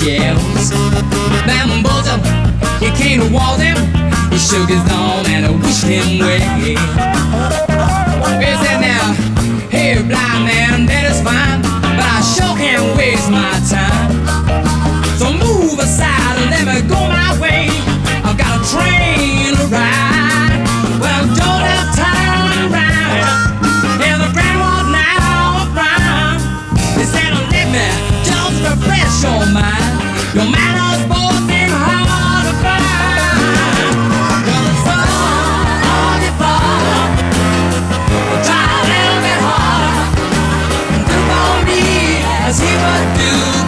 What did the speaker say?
shells. Bamboozle, you can't wall them. He shook his arm and I wished him well. He said, now, hey, blind man, that is fine, but I sure can't waste my time. So move aside and let me go my way. I've got a train to ride. Well, don't have time around. Yeah, the grand walk now around. He said, let me just refresh your mind. Your manners both seem hard to find. Well, it's on your father. Try a little bit harder. Do for me as he would do.